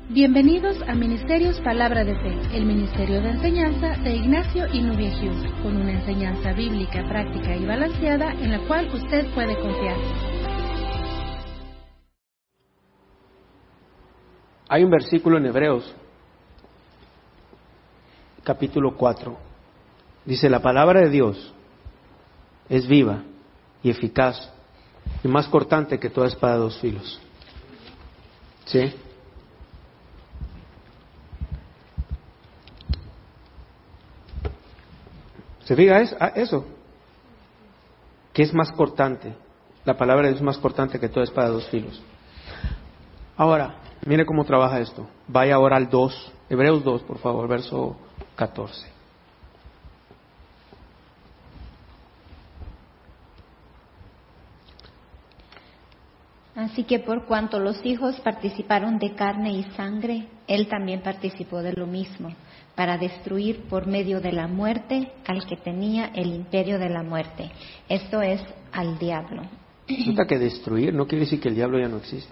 Bienvenidos a Ministerios Palabra de Fe, el ministerio de enseñanza de Ignacio y Nubia Hughes, con una enseñanza bíblica, práctica y balanceada en la cual usted puede confiar. Hay un versículo en Hebreos, capítulo 4. Dice, la palabra de Dios es viva y eficaz y más cortante que toda espada de dos filos. ¿Sí? ¿Se fija eso? Que es más cortante. La palabra de Dios es más cortante que toda espada de dos filos. Ahora, mire cómo trabaja esto. Vaya ahora al 2, Hebreos 2, por favor, verso 14. Así que por cuanto los hijos participaron de carne y sangre, él también participó de lo mismo, para destruir por medio de la muerte al que tenía el imperio de la muerte, esto es, al diablo. Nota que destruir no quiere decir que el diablo ya no existe.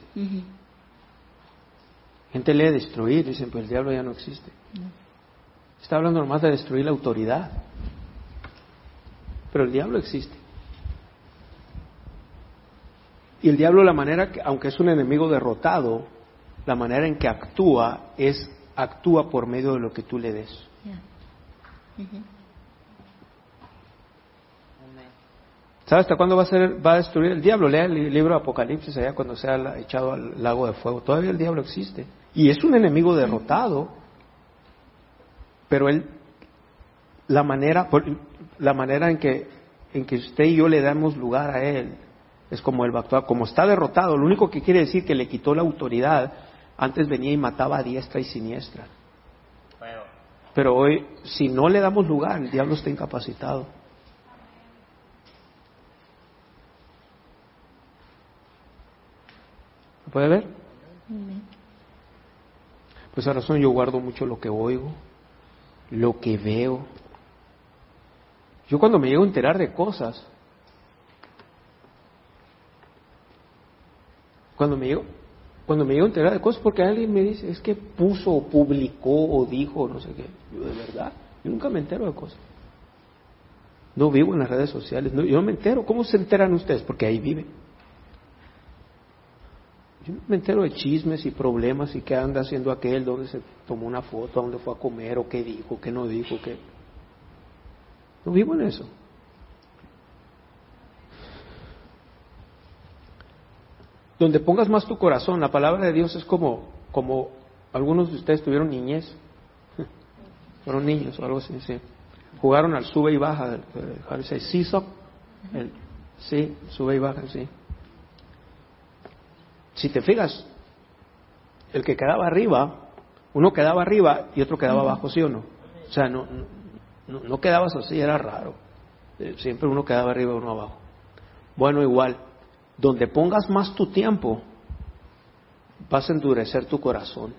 Gente lee destruir y dicen, pues el diablo ya no existe. Está hablando nomás de destruir la autoridad. Pero el diablo existe. Y el diablo, la manera que, aunque es un enemigo derrotado, la manera en que actúa por medio de lo que tú le des. ¿Sabes hasta cuándo va a destruir el diablo? Lea el libro de Apocalipsis allá cuando sea echado al lago de fuego. Todavía el diablo existe. Y es un enemigo derrotado. Pero la manera en que usted y yo le damos lugar a él es como él va a actuar. Como está derrotado, lo único que quiere decir que le quitó la autoridad. Antes venía y mataba a diestra y siniestra. Pero hoy, si no le damos lugar, el diablo está incapacitado. ¿Lo puede ver? Pues a razón yo guardo mucho lo que oigo, lo que veo. Yo cuando me llego a enterar de cosas, cuando me llego a enterar de cosas porque alguien me dice, es que puso o publicó o dijo no sé qué, yo de verdad, yo nunca me entero de cosas. No vivo en las redes sociales, yo no me entero. ¿Cómo se enteran ustedes? Porque ahí viven. Yo me entero de chismes y problemas y qué anda haciendo aquel, dónde se tomó una foto, dónde fue a comer, o qué dijo, qué no dijo, qué. No vivo en eso. Donde pongas más tu corazón, la palabra de Dios es como algunos de ustedes tuvieron niñez, fueron niños o algo así, sí. Jugaron al sube y baja, seesaw, sí, sube y baja, sí. Si te fijas, el que quedaba arriba, uno quedaba arriba y otro quedaba abajo, ¿sí o no? O sea, no quedabas así, era raro. Siempre uno quedaba arriba y uno abajo. Bueno, igual, donde pongas más tu tiempo, vas a endurecer tu corazón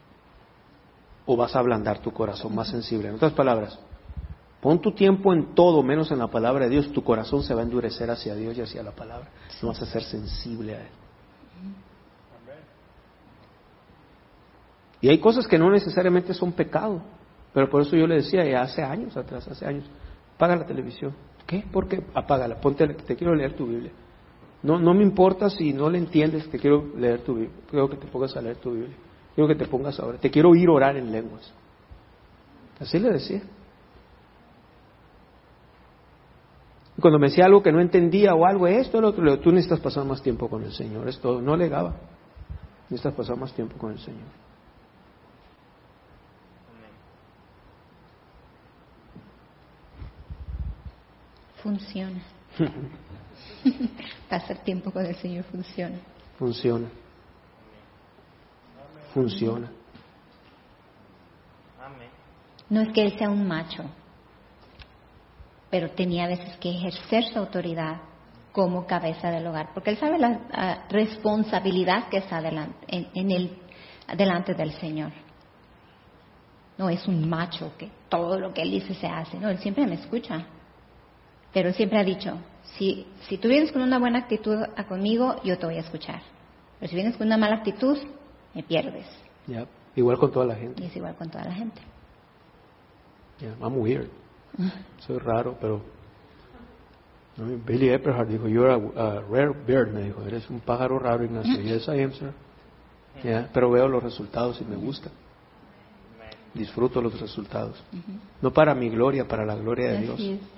o vas a ablandar tu corazón más sensible. En otras palabras, pon tu tiempo en todo menos en la palabra de Dios, tu corazón se va a endurecer hacia Dios y hacia la palabra. No vas a ser sensible a Él. Y hay cosas que no necesariamente son pecado, pero por eso yo le decía ya hace años, apaga la televisión. ¿Qué? ¿Por qué? Apágala, te quiero leer tu Biblia. No me importa si no le entiendes, te quiero leer tu Biblia. Quiero que te pongas a leer tu Biblia. Quiero que te pongas a orar. Te quiero oír orar en lenguas. Así le decía. Y cuando me decía algo que no entendía o algo, esto, lo otro, le digo, tú necesitas pasar más tiempo con el Señor. Es todo. No alegaba. Necesitas pasar más tiempo con el Señor. Funciona. Pasar tiempo con el Señor funciona. Funciona. No es que Él sea un macho, pero tenía a veces que ejercer su autoridad como cabeza del hogar, porque Él sabe la responsabilidad que está delante del Señor. No es un macho que todo lo que Él dice se hace. No, Él siempre me escucha. Pero siempre ha dicho, si tú vienes con una buena actitud conmigo, yo te voy a escuchar. Pero si vienes con una mala actitud, me pierdes. Yeah. Igual con toda la gente. Y es igual con toda la gente. Yeah, I'm weird. Soy raro, pero Billy Epperhart dijo, you're a rare bird, me dijo, eres un pájaro raro, Ignacio. Yes, I am, sir. Yeah, pero veo los resultados y me gusta. Disfruto los resultados. No para mi gloria, para la gloria de Dios. Así es.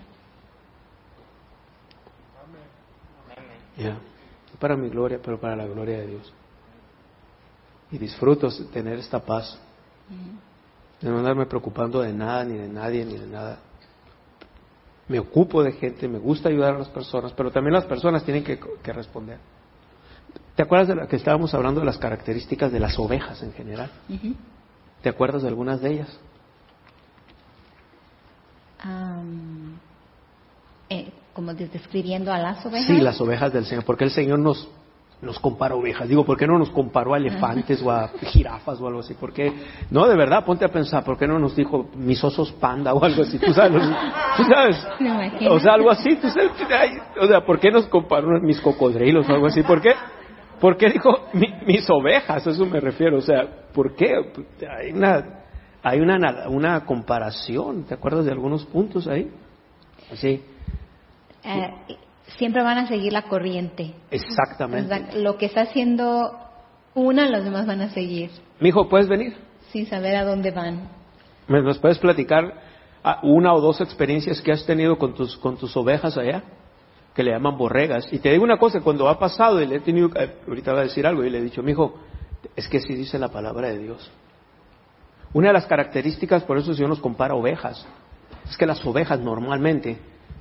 Yeah. No para mi gloria, pero para la gloria de Dios. Y disfruto tener esta paz. De no andarme preocupando de nada, ni de nadie, ni de nada. Me ocupo de gente, me gusta ayudar a las personas, pero también las personas tienen que responder. ¿Te acuerdas de la que estábamos hablando de las características de las ovejas en general? ¿Te acuerdas de algunas de ellas? Como describiendo a las ovejas. Sí, las ovejas del Señor, porque el Señor nos compara a ovejas. Digo, ¿por qué no nos comparó a elefantes o a jirafas o algo así? ¿Por qué? No, de verdad, ponte a pensar, ¿por qué no nos dijo mis osos panda o algo así? ¿Tú sabes? O sea, algo así. ¿Tú sabes? O sea, ¿por qué nos comparó a mis cocodrilos o algo así? ¿Por qué? ¿Por qué dijo mis ovejas? A eso me refiero. O sea, ¿por qué? Hay una comparación. ¿Te acuerdas de algunos puntos ahí? Sí. Siempre van a seguir la corriente. Exactamente. O sea, lo que está haciendo una, los demás van a seguir. Mijo, ¿puedes venir? Sin saber a dónde van. ¿Nos puedes platicar una o dos experiencias que has tenido con tus ovejas allá? Que le llaman borregas. Y te digo una cosa, cuando ha pasado, y le he tenido, ahorita va a decir algo, y le he dicho, mijo, es que sí dice la palabra de Dios. Una de las características, por eso el Señor nos compara ovejas, es que las ovejas normalmente...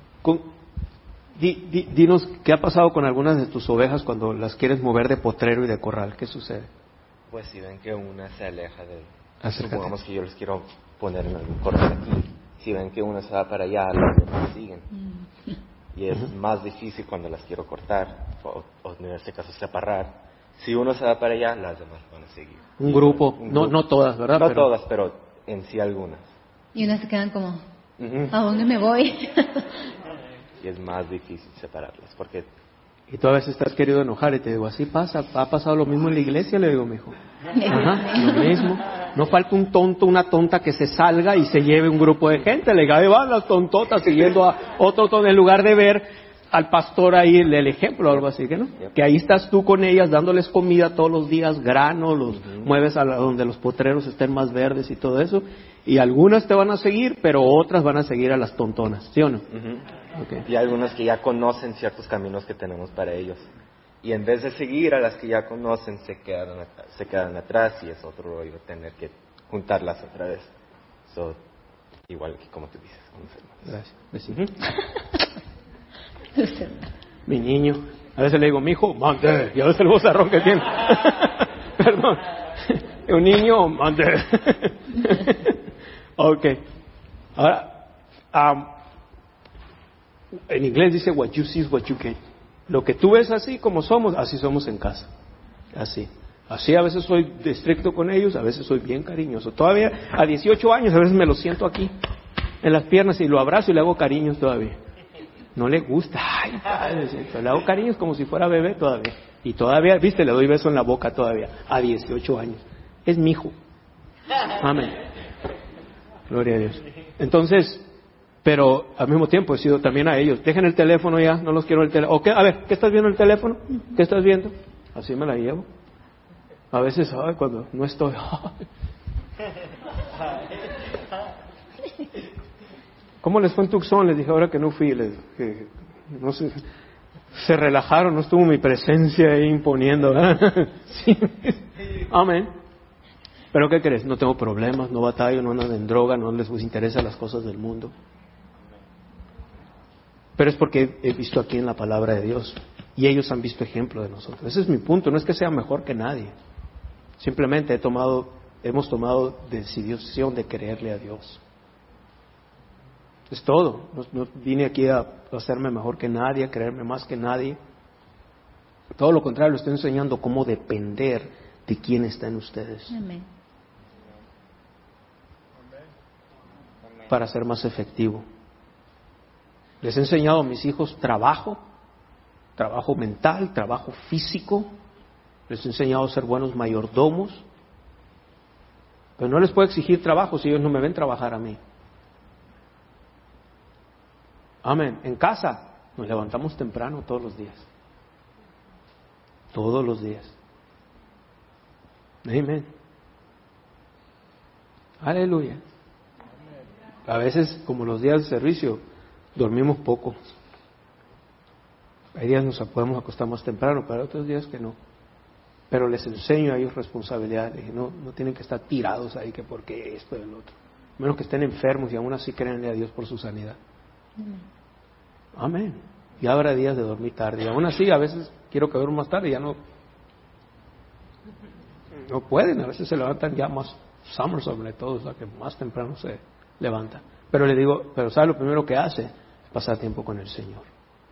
Dinos, ¿qué ha pasado con algunas de tus ovejas cuando las quieres mover de potrero y de corral? ¿Qué sucede? Pues si ven que una se aleja de... Acércate. Supongamos que yo les quiero poner en algún corral aquí. Si ven que una se va para allá, las demás siguen. Y es más difícil cuando las quiero cortar, o en este caso separar. Si uno se va para allá, las demás van a seguir. Un grupo. No todas, ¿verdad? No todas, pero en sí algunas. Y unas se quedan como, ¿a dónde me voy? Y es más difícil separarlas, porque... Y tú a veces estás querido enojar y te digo, así pasa, ha pasado lo mismo en la iglesia, le digo, mijo. Ajá, lo mismo. No falta un tonto, una tonta que se salga y se lleve un grupo de gente. Le digo, ahí van las tontotas siguiendo a otro tonto, en lugar de ver al pastor ahí el ejemplo o algo así, ¿que no? Que ahí estás tú con ellas dándoles comida todos los días, grano, los mueves a donde los potreros estén más verdes y todo eso. Y algunas te van a seguir, pero otras van a seguir a las tontonas, ¿sí o no? Okay. Y algunas que ya conocen ciertos caminos que tenemos para ellos. Y en vez de seguir a las que ya conocen, se quedan atrás, y es otro rollo tener que juntarlas otra vez. Igual que como tú dices. Gracias. Mi niño. A veces le digo, mi hijo, mande. Y a veces el vozarrón que tiene. Perdón. Un niño, mande. Ok. Ahora, en inglés dice, what you see is what you get. Lo que tú ves así como somos, así somos en casa. Así a veces soy estricto con ellos, a veces soy bien cariñoso. Todavía a 18 años a veces me lo siento aquí, en las piernas, y lo abrazo y le hago cariños todavía. No le gusta, ay, padre, le hago cariños como si fuera bebé todavía. Y todavía, viste, le doy beso en la boca todavía, a 18 años. Es mi hijo. Amén. Gloria a Dios. Entonces, pero al mismo tiempo he sido también a ellos. Dejen el teléfono ya, no los quiero el teléfono. A ver, ¿qué estás viendo en el teléfono? ¿Qué estás viendo? Así me la llevo. A veces, cuando no estoy... ¿Cómo les fue en Tucson? Les dije ahora que no fui. No sé, se relajaron, no estuvo mi presencia ahí imponiendo. Sí. Amén. ¿Pero qué crees? No tengo problemas, no batallo, no andan en droga, no les interesa las cosas del mundo. Pero es porque he visto aquí en la palabra de Dios, y ellos han visto ejemplo de nosotros. Ese es mi punto, no es que sea mejor que nadie. Simplemente hemos tomado decisión de creerle a Dios. Es todo. No vine aquí a hacerme mejor que nadie, a creerme más que nadie. Todo lo contrario, estoy enseñando cómo depender de quién está en ustedes. Amén. Para ser más efectivo. Les he enseñado a mis hijos trabajo mental, trabajo físico. Les he enseñado a ser buenos mayordomos. Pero no les puedo exigir trabajo si ellos no me ven trabajar a mí. Amén. En casa nos levantamos temprano todos los días. Todos los días. Amén. Aleluya. A veces, como los días de servicio, dormimos poco. Hay días nos podemos acostar más temprano, pero hay otros días que no. Pero les enseño a ellos responsabilidad. Les dije, no tienen que estar tirados ahí, que porque esto y el otro. A menos que estén enfermos y aún así créanle a Dios por su sanidad. Amén. Y habrá días de dormir tarde. Y aún así, a veces quiero que duerman más tarde y ya no pueden. A veces se levantan ya más summer sobre todo, o sea que más temprano se levantan. Pero le digo, pero ¿sabe lo primero que hace? Es pasar tiempo con el Señor.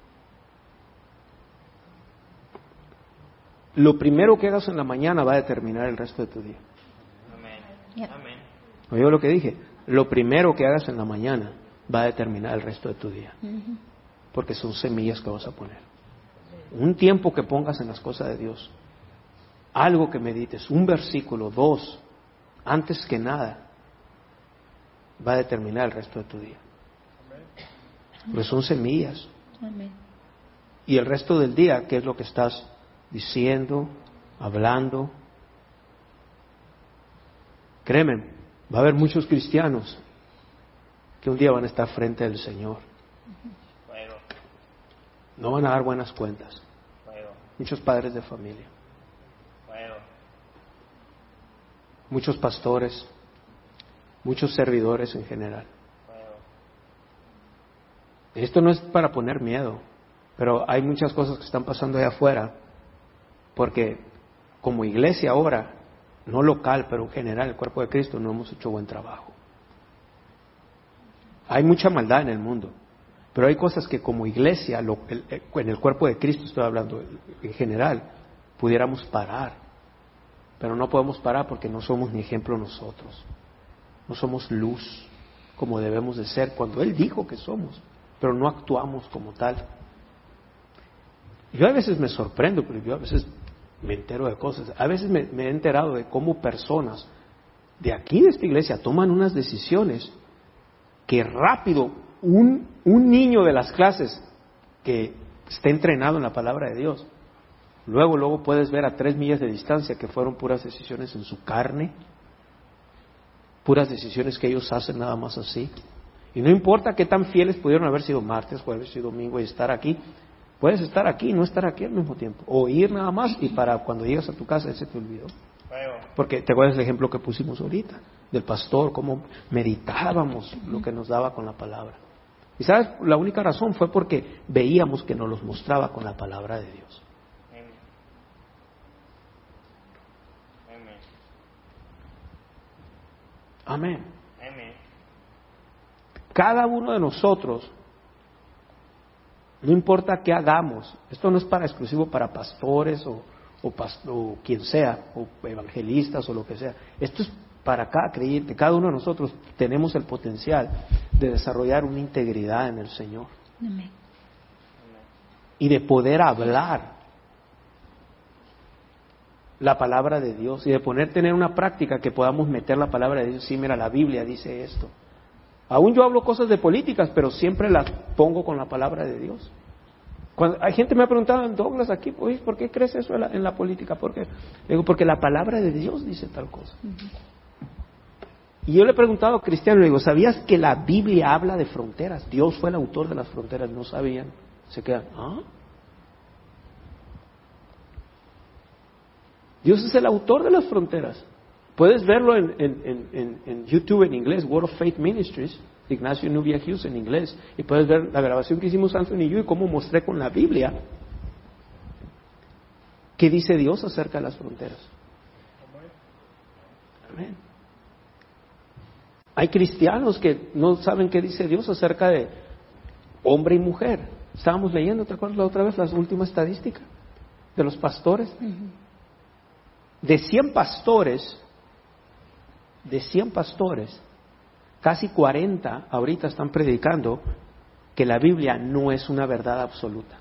Lo primero que hagas en la mañana va a determinar el resto de tu día. Amén. Amén. ¿Oyó lo que dije? Lo primero que hagas en la mañana va a determinar el resto de tu día. Porque son semillas que vas a poner. Un tiempo que pongas en las cosas de Dios. Algo que medites. Un versículo, 2. Antes que nada, va a determinar el resto de tu día. Porque son semillas. Y el resto del día, ¿qué es lo que estás diciendo, hablando? Créeme, va a haber muchos cristianos que un día van a estar frente al Señor. No van a dar buenas cuentas. Muchos padres de familia. Muchos pastores. Muchos servidores en general. Esto no es para poner miedo, pero hay muchas cosas que están pasando allá afuera, porque como iglesia ahora, no local, pero en general, el cuerpo de Cristo, no hemos hecho buen trabajo. Hay mucha maldad en el mundo, pero hay cosas que como iglesia, en el cuerpo de Cristo estoy hablando en general, pudiéramos parar, pero no podemos parar porque no somos ni ejemplo nosotros, no somos luz como debemos de ser cuando Él dijo que somos, pero no actuamos como tal. Yo a veces me sorprendo, pero yo a veces me entero de cosas. A veces me he enterado de cómo personas de aquí de esta iglesia toman unas decisiones que rápido un niño de las clases que esté entrenado en la palabra de Dios, luego puedes ver a 3 millas de distancia que fueron puras decisiones en su carne, puras decisiones que ellos hacen nada más así. Y no importa qué tan fieles pudieron haber sido martes, jueves y domingo y estar aquí. Puedes estar aquí y no estar aquí al mismo tiempo. O ir nada más y para cuando llegas a tu casa se te olvidó. Porque te acuerdas el ejemplo que pusimos ahorita, del pastor, cómo meditábamos lo que nos daba con la palabra. Y sabes, la única razón fue porque veíamos que nos los mostraba con la palabra de Dios. Amén. Cada uno de nosotros, no importa qué hagamos, esto no es para exclusivo para pastores o quien sea, o evangelistas o lo que sea, esto es para cada creyente. Cada uno de nosotros tenemos el potencial de desarrollar una integridad en el Señor. Amén. Y de poder hablar la palabra de Dios y de tener una práctica que podamos meter la palabra de Dios. Sí, mira, la Biblia dice esto. Aún yo hablo cosas de políticas, pero siempre las pongo con la palabra de Dios. Cuando hay gente me ha preguntado, Douglas, aquí, pues, ¿por qué crees eso en la política? ¿Por qué? Le digo, porque la palabra de Dios dice tal cosa. Y yo le he preguntado a cristianos, le digo, ¿sabías que la Biblia habla de fronteras? Dios fue el autor de las fronteras, no sabían. Se quedan, ¿ah? Dios es el autor de las fronteras. Puedes verlo en YouTube en inglés, Word of Faith Ministries, Ignacio Nubia Hughes en inglés, y puedes ver la grabación que hicimos Anthony y yo y cómo mostré con la Biblia qué dice Dios acerca de las fronteras. Amén. Hay cristianos que no saben qué dice Dios acerca de hombre y mujer. Estábamos leyendo, ¿te acuerdas la otra vez, las últimas estadísticas de los pastores? De 100 pastores, casi 40 ahorita están predicando que la Biblia no es una verdad absoluta.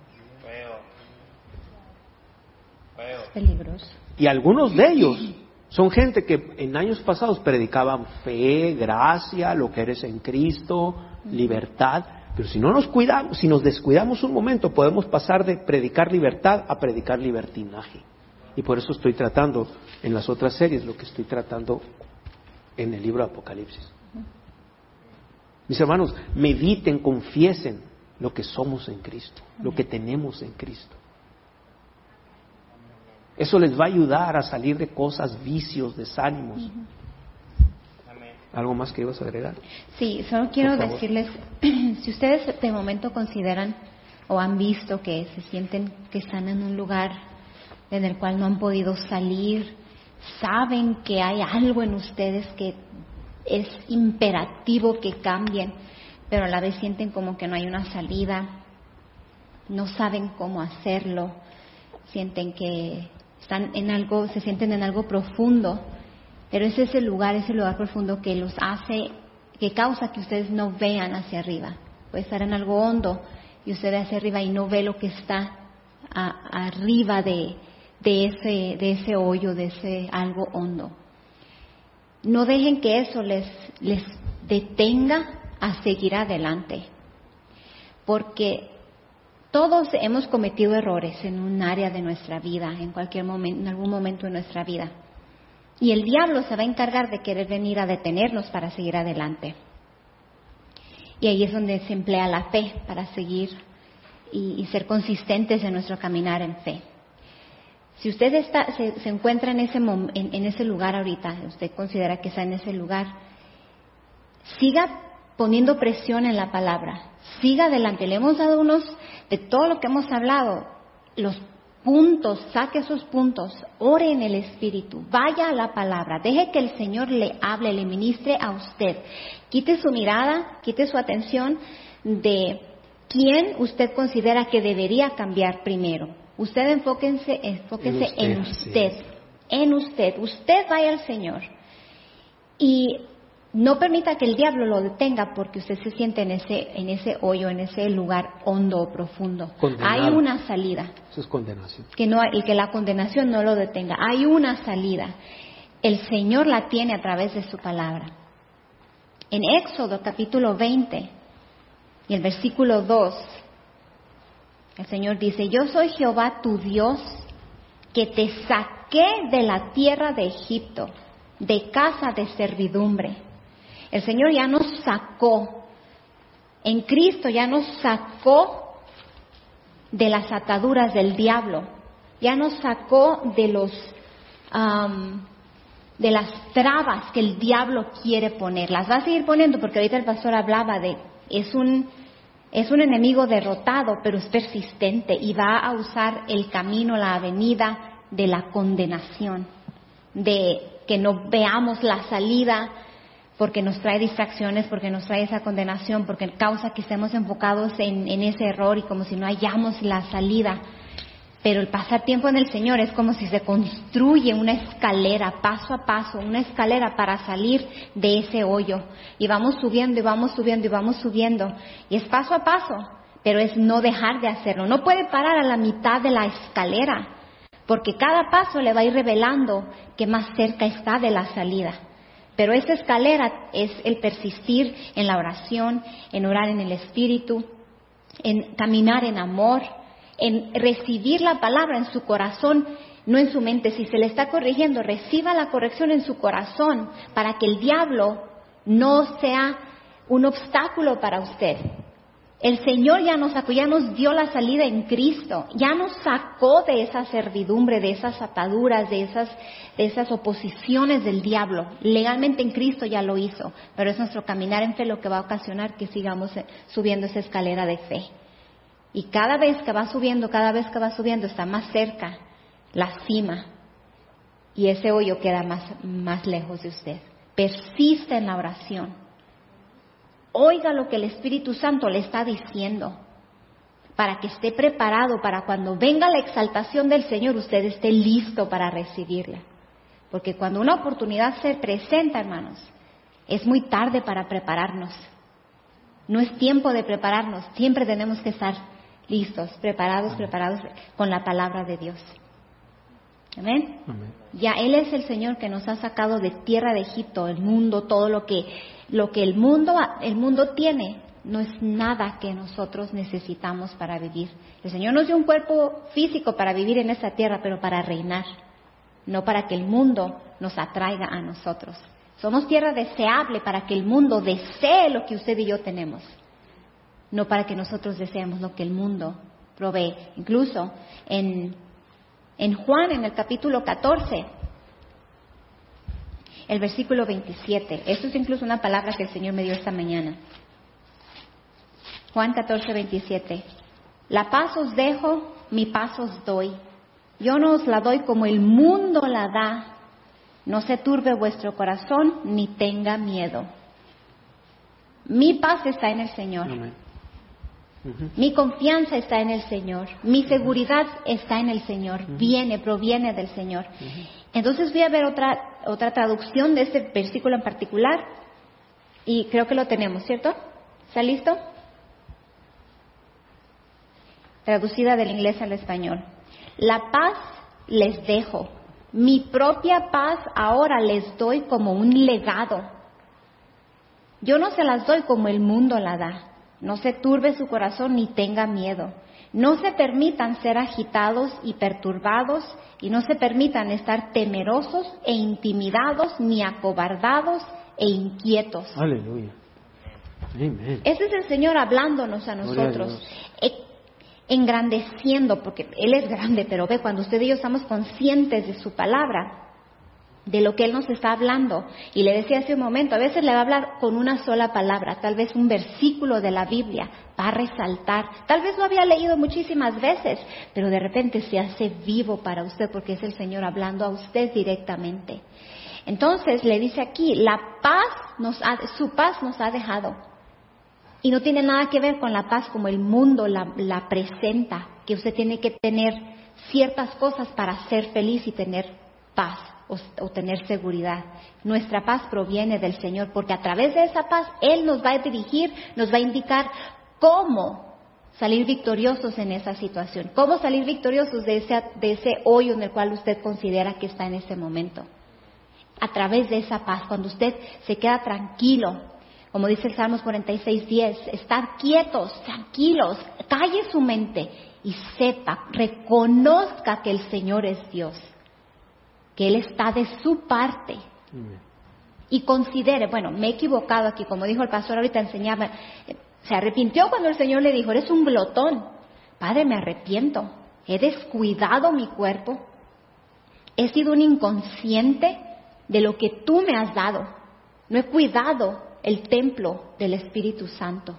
Es peligroso. Y algunos de ellos Son gente que en años pasados predicaban fe, gracia, lo que eres en Cristo, libertad. Pero si no nos cuidamos, si nos descuidamos un momento, podemos pasar de predicar libertad a predicar libertinaje. Y por eso estoy tratando en las otras series lo que estoy tratando en el libro de Apocalipsis. Mis hermanos, mediten, confiesen lo que somos en Cristo, lo que tenemos en Cristo. Eso les va a ayudar a salir de cosas, vicios, desánimos. ¿Algo más que ibas a agregar? Sí, solo quiero decirles, si ustedes de momento consideran o han visto que se sienten que están en un lugar en el cual no han podido salir, saben que hay algo en ustedes que es imperativo que cambien, pero a la vez sienten como que no hay una salida, no saben cómo hacerlo, sienten que están en algo, se sienten en algo profundo, pero es ese lugar profundo que los hace, que causa que ustedes no vean hacia arriba. Puede estar en algo hondo y usted ve hacia arriba y no ve lo que está arriba de ese hoyo, de ese algo hondo. No dejen que eso les detenga a seguir adelante, porque todos hemos cometido errores en un área de nuestra vida, en cualquier momento, en algún momento de nuestra vida. Y el diablo se va a encargar de querer venir a detenernos para seguir adelante. Y ahí es donde se emplea la fe para seguir y ser consistentes en nuestro caminar en fe. Si usted se encuentra en ese lugar ahorita, usted considera que está en ese lugar, siga poniendo presión en la palabra, siga adelante. Le hemos dado unos, de todo lo que hemos hablado, los puntos, saque esos puntos, ore en el Espíritu, vaya a la palabra, deje que el Señor le hable, le ministre a usted. Quite su mirada, quite su atención de quién usted considera que debería cambiar primero. Usted enfóquese en usted. Usted vaya al Señor y no permita que el diablo lo detenga porque usted se siente en ese hoyo, en ese lugar hondo o profundo. Condenado. Hay una salida. Eso es condenación. Y que la condenación no lo detenga. Hay una salida. El Señor la tiene a través de su palabra. En Éxodo capítulo 20 y el versículo 2, el Señor dice: yo soy Jehová tu Dios, que te saqué de la tierra de Egipto, de casa de servidumbre. El Señor ya nos sacó, en Cristo ya nos sacó de las ataduras del diablo, ya nos sacó de las trabas que el diablo quiere poner. Las va a seguir poniendo porque ahorita el pastor hablaba de, es un enemigo derrotado, pero es persistente y va a usar el camino, la avenida de la condenación, de que no veamos la salida, porque nos trae distracciones, porque nos trae esa condenación, porque causa que estemos enfocados en ese error y como si no hallamos la salida. Pero el pasar tiempo en el Señor es como si se construye una escalera, paso a paso, una escalera para salir de ese hoyo. Y vamos subiendo, y vamos subiendo, y vamos subiendo. Y es paso a paso, pero es no dejar de hacerlo. No puede parar a la mitad de la escalera, porque cada paso le va a ir revelando que más cerca está de la salida. Pero esa escalera es el persistir en la oración, en orar en el Espíritu, en caminar en amor, en recibir la palabra en su corazón, no en su mente. Si se le está corrigiendo, reciba la corrección en su corazón para que el diablo no sea un obstáculo para usted. El Señor ya nos sacó, ya nos dio la salida en Cristo, ya nos sacó de esa servidumbre, de esas ataduras, de esas oposiciones del diablo. Legalmente en Cristo ya lo hizo, pero es nuestro caminar en fe lo que va a ocasionar que sigamos subiendo esa escalera de fe. Y cada vez que va subiendo, está más cerca la cima. Y ese hoyo queda más lejos de usted. Persista en la oración. Oiga lo que el Espíritu Santo le está diciendo, para que esté preparado para cuando venga la exaltación del Señor, usted esté listo para recibirla. Porque cuando una oportunidad se presenta, hermanos, es muy tarde para prepararnos. No es tiempo de prepararnos, siempre tenemos que estar listos, preparados con la palabra de Dios. Amén. Amén. Ya Él es el Señor que nos ha sacado de tierra de Egipto, el mundo, todo lo que el mundo tiene, no es nada que nosotros necesitamos para vivir. El Señor nos dio un cuerpo físico para vivir en esta tierra, pero para reinar, no para que el mundo nos atraiga a nosotros. Somos tierra deseable para que el mundo desee lo que usted y yo tenemos, no para que nosotros deseemos lo que el mundo provee. Incluso en Juan, en el capítulo 14, el versículo 27, esto es incluso una palabra que el Señor me dio esta mañana. Juan 14, 27. La paz os dejo, mi paz os doy. Yo no os la doy como el mundo la da. No se turbe vuestro corazón, ni tenga miedo. Mi paz está en el Señor. Amén. Mi confianza está en el Señor. Mi seguridad está en el Señor. Proviene del Señor. Entonces voy a ver otra traducción de este versículo en particular. Y creo que lo tenemos, ¿cierto? ¿Está listo? Traducida del inglés al español. La paz les dejo. Mi propia paz ahora les doy como un legado. Yo no se las doy como el mundo la da. No se turbe su corazón ni tenga miedo. No se permitan ser agitados y perturbados y no se permitan estar temerosos e intimidados ni acobardados e inquietos. Aleluya. Amén. Ese es el Señor hablándonos a nosotros, engrandeciendo, porque Él es grande, pero ve, cuando usted y yo estamos conscientes de su palabra, de lo que Él nos está hablando, y le decía hace un momento, a veces le va a hablar con una sola palabra, tal vez un versículo de la Biblia, va a resaltar, tal vez lo había leído muchísimas veces, pero de repente se hace vivo para usted, porque es el Señor hablando a usted directamente. Entonces le dice aquí, su paz nos ha dejado, y no tiene nada que ver con la paz como el mundo la presenta, que usted tiene que tener ciertas cosas para ser feliz y tener paz o tener seguridad. Nuestra paz proviene del Señor, porque a través de esa paz Él nos va a dirigir, nos va a indicar cómo salir victoriosos en esa situación, cómo salir victoriosos de ese hoyo en el cual usted considera que está en ese momento. A través de esa paz, cuando usted se queda tranquilo, como dice el Salmos 46:10, estar quietos, tranquilos, calle su mente y sepa, reconozca que el Señor es Dios, que Él está de su parte. Y considere, bueno, me he equivocado aquí, como dijo el pastor ahorita, enseñaba, se arrepintió cuando el Señor le dijo, eres un glotón. Padre, me arrepiento, he descuidado mi cuerpo, he sido un inconsciente de lo que tú me has dado, no he cuidado el templo del Espíritu Santo.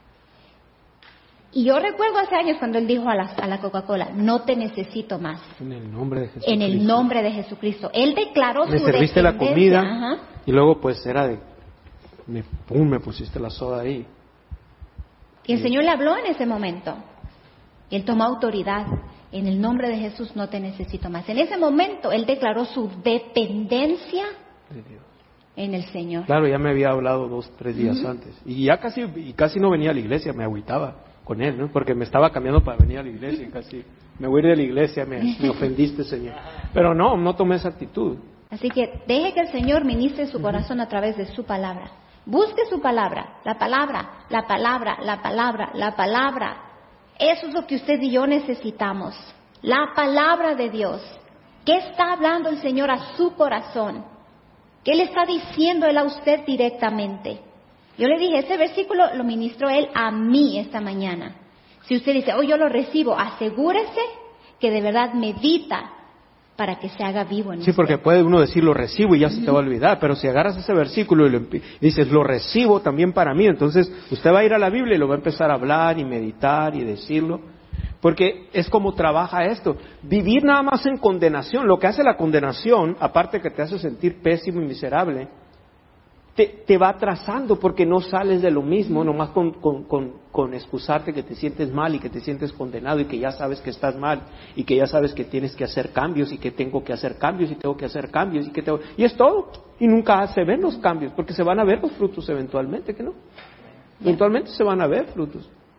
Y yo recuerdo hace años cuando Él dijo a la Coca-Cola, no te necesito más. En el nombre de Jesucristo. En el nombre de Jesucristo. Él declaró su dependencia. Me serviste la comida, ajá, y luego pues era de, me pusiste la soda ahí. Y el Señor le habló en ese momento. Él tomó autoridad. En el nombre de Jesús no te necesito más. En ese momento Él declaró su dependencia De Dios. en el Señor. Claro, ya me había hablado 2-3 días antes. Y ya casi no venía a la iglesia, me agüitaba con él, ¿no? Porque me estaba cambiando para venir a la iglesia y casi me voy a ir de la iglesia, me ofendiste, Señor. Pero no tomé esa actitud. Así que deje que el Señor ministre su corazón a través de su palabra. Busque su palabra, la palabra, la palabra, la palabra, la palabra. Eso es lo que usted y yo necesitamos. La palabra de Dios. ¿Qué está hablando el Señor a su corazón? ¿Qué le está diciendo Él a usted directamente? Yo le dije, ese versículo lo ministró Él a mí esta mañana. Si usted dice, yo lo recibo, asegúrese que de verdad medita para que se haga vivo en usted. Sí, porque puede uno decir, lo recibo y ya se te va a olvidar, pero si agarras ese versículo y dices, lo recibo también para mí, entonces usted va a ir a la Biblia y lo va a empezar a hablar y meditar y decirlo. Porque es como trabaja esto. Vivir nada más en condenación. Lo que hace la condenación, aparte que te hace sentir pésimo y miserable, te va atrasando porque no sales de lo mismo, nomás con excusarte que te sientes mal y que te sientes condenado y que ya sabes que estás mal y que ya sabes que tienes que hacer cambios y que tengo que hacer cambios y tengo que hacer cambios y es todo. Y nunca se ven los cambios porque se van a ver los frutos eventualmente, ¿que no? Eventualmente se van a ver frutos.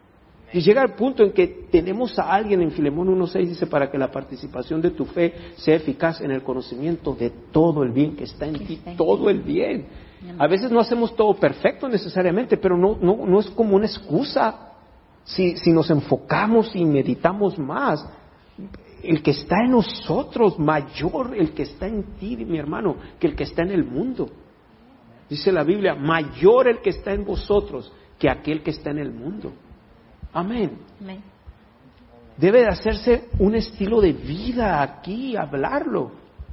Y llega el punto en que tenemos a alguien en Filemón 1:6, dice, para que la participación de tu fe sea eficaz en el conocimiento de todo el bien que está en ti, todo el bien. A veces no hacemos todo perfecto necesariamente, pero no es como una excusa. Si nos enfocamos y meditamos más, el que está en nosotros, mayor el que está en ti, mi hermano, que el que está en el mundo. Dice la Biblia, mayor el que está en vosotros que aquel que está en el mundo. Amén. Amén. Debe de hacerse un estilo de vida aquí, hablarlo.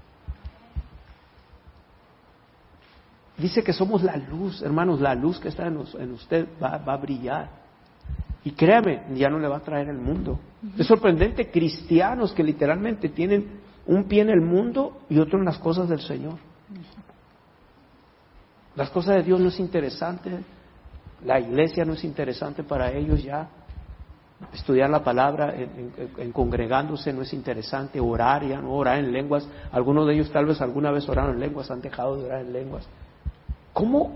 Dice que somos la luz, hermanos, la luz que está en usted va a brillar. Y créame, ya no le va a traer el mundo. Es sorprendente, cristianos que literalmente tienen un pie en el mundo y otro en las cosas del Señor. Las cosas de Dios no es interesante, la iglesia no es interesante para ellos ya. Estudiar la palabra en congregándose no es interesante, orar ya no, orar en lenguas. Algunos de ellos tal vez alguna vez oraron en lenguas, han dejado de orar en lenguas. ¿Cómo?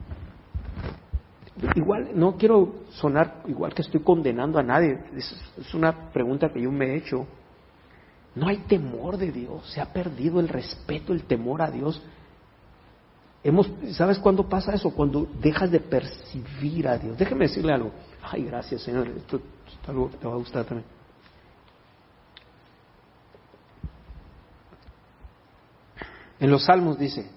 Igual, no quiero sonar igual que estoy condenando a nadie, es una pregunta que yo me he hecho. No hay temor de Dios, se ha perdido el respeto, el temor a Dios. ¿Sabes cuándo pasa eso? Cuando dejas de percibir a Dios. Déjeme decirle algo. Ay, gracias, Señor, esto es algo que te va a gustar también. En los Salmos dice,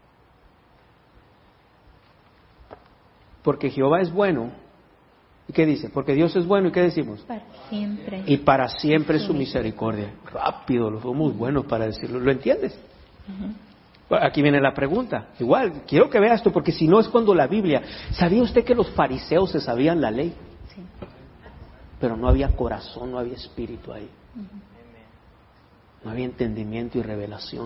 porque Jehová es bueno. ¿Y qué dice? Porque Dios es bueno. ¿Y qué decimos? Para siempre. Y para siempre su misericordia. Rápido, lo somos buenos para decirlo. ¿Lo entiendes? Aquí viene la pregunta. Igual, quiero que vea esto, porque si no es cuando la Biblia... ¿Sabía usted que los fariseos se sabían la ley? Sí. Pero no había corazón, no había espíritu ahí. No había entendimiento y revelación.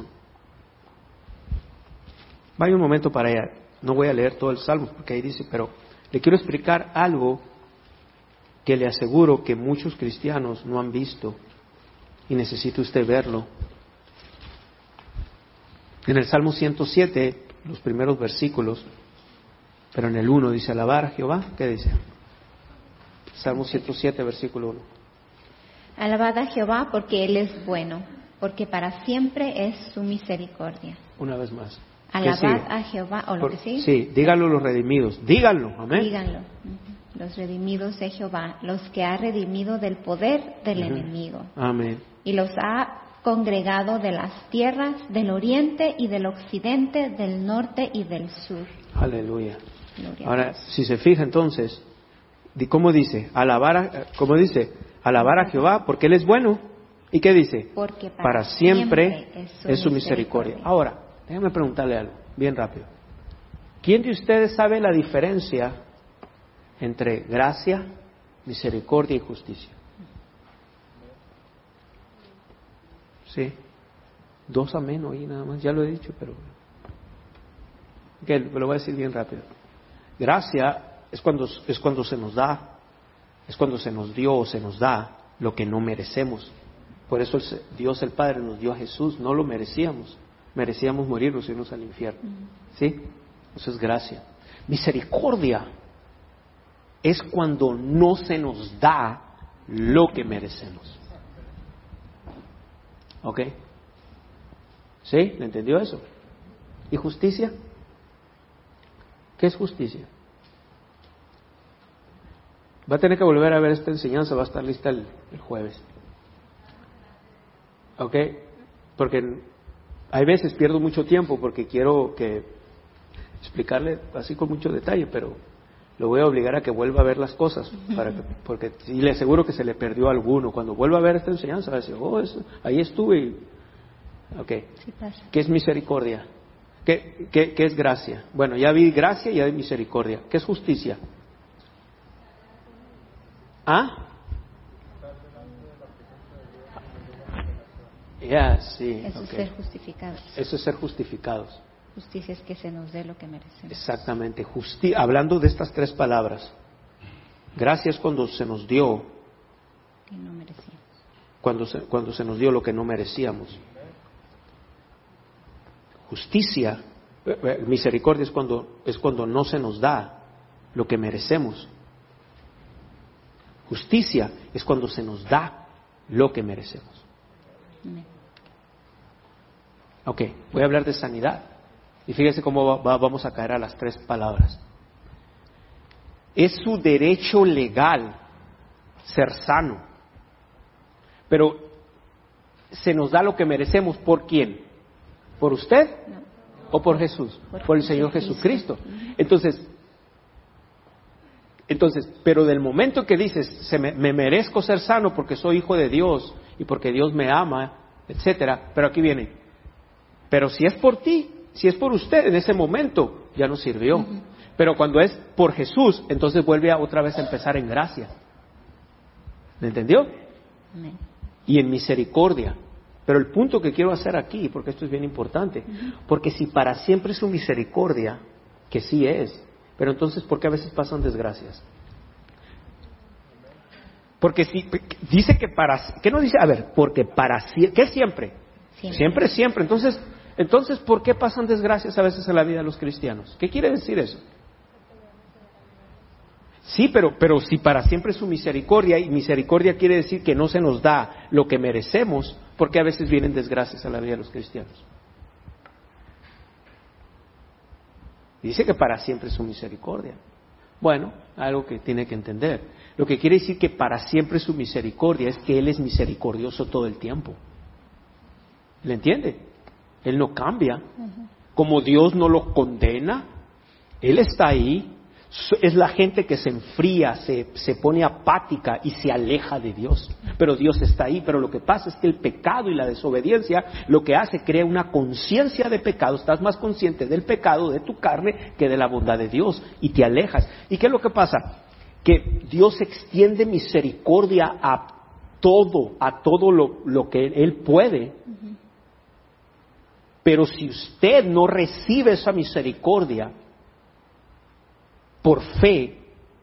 Vaya un momento para allá. No voy a leer todo el Salmo porque ahí dice, pero le quiero explicar algo que le aseguro que muchos cristianos no han visto y necesita usted verlo. En el Salmo 107, los primeros versículos, pero en el 1 dice, alabar a Jehová. ¿Qué dice? Salmo 107, versículo 1. Alabad a Jehová porque Él es bueno, porque para siempre es su misericordia. Una vez más. Alabad a Jehová, o lo que sigue. Sí, díganlo los redimidos, díganlo, amén. Díganlo. Los redimidos de Jehová, los que ha redimido del poder del enemigo. Amén. Y los ha congregado de las tierras del oriente y del occidente, del norte y del sur. Aleluya. Gloria. Ahora, si se fija entonces, ¿cómo dice? ¿Cómo dice? Alabar a Jehová porque Él es bueno. ¿Y qué dice? Porque para siempre es su misericordia. Ahora, déjame preguntarle algo, bien rápido. ¿Quién de ustedes sabe la diferencia entre gracia, misericordia y justicia? Sí. 2 amén ahí nada más, ya lo he dicho, pero... lo voy a decir bien rápido. Gracia es cuando se nos da, es cuando se nos dio o se nos da lo que no merecemos. Por eso Dios el Padre nos dio a Jesús, no lo merecíamos. Merecíamos morirnos y irnos al infierno. ¿Sí? Eso es gracia. Misericordia es cuando no se nos da lo que merecemos. ¿Ok? ¿Sí? ¿Le entendió eso? ¿Y justicia? ¿Qué es justicia? Va a tener que volver a ver esta enseñanza, va a estar lista el jueves. ¿Ok? Porque hay veces pierdo mucho tiempo porque quiero explicarle así con mucho detalle, pero lo voy a obligar a que vuelva a ver las cosas, porque y le aseguro que se le perdió alguno. Cuando vuelva a ver esta enseñanza va a decir, ahí estuve. Okay. Sí pasa. ¿Qué es misericordia? ¿Qué es gracia? Bueno, ya vi gracia y ya vi misericordia. ¿Qué es justicia? ¿Ah? Sí. Eso es ser justificados. Eso es ser justificados. Justicia es que se nos dé lo que merecemos. Exactamente. Hablando de estas 3 palabras, gracia es cuando se nos dio, Y no merecíamos. cuando se nos dio lo que no merecíamos. Justicia, misericordia es cuando no se nos da lo que merecemos. Justicia es cuando se nos da lo que merecemos. Ok, voy a hablar de sanidad. Y fíjese cómo vamos a caer a las 3 palabras. Es su derecho legal ser sano. Pero se nos da lo que merecemos. ¿Por quién? ¿Por usted? No. ¿O por Jesús? Por el Señor Jesucristo. Entonces, pero del momento que dices, me merezco ser sano porque soy hijo de Dios y porque Dios me ama, etcétera. Pero aquí viene. Pero si es por ti, si es por usted, en ese momento ya no sirvió. Pero cuando es por Jesús, entonces vuelve otra vez a empezar en gracia. ¿Me entendió? Amén. Y en misericordia. Pero el punto que quiero hacer aquí, porque esto es bien importante, porque si para siempre es su misericordia, que sí es, pero entonces ¿por qué a veces pasan desgracias? Porque si dice que para, ¿qué no dice? A ver, porque para siempre, ¿qué siempre? Siempre. Entonces, ¿por qué pasan desgracias a veces en la vida de los cristianos? ¿Qué quiere decir eso? Sí, pero si para siempre es su misericordia, y misericordia quiere decir que no se nos da lo que merecemos, ¿por qué a veces vienen desgracias a la vida de los cristianos? Dice que para siempre es su misericordia. Bueno, algo que tiene que entender. Lo que quiere decir que para siempre es su misericordia es que Él es misericordioso todo el tiempo. ¿Le entiende? Él no cambia. Como Dios no lo condena, Él está ahí. Es la gente que se enfría, se pone apática y se aleja de Dios. Pero Dios está ahí. Pero lo que pasa es que el pecado y la desobediencia lo que hace, crea una conciencia de pecado. Estás más consciente del pecado de tu carne que de la bondad de Dios y te alejas. ¿Y qué es lo que pasa? Que Dios extiende misericordia a todo lo que Él puede. Pero si usted no recibe esa misericordia por fe,